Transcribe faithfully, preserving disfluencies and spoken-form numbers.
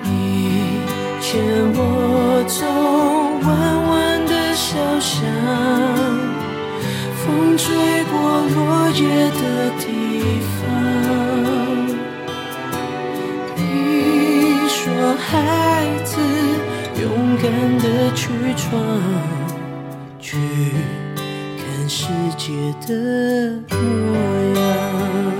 你牵我走弯弯的小巷，风吹过落叶的地方。你说孩子勇敢的去闯，去看世界的模样。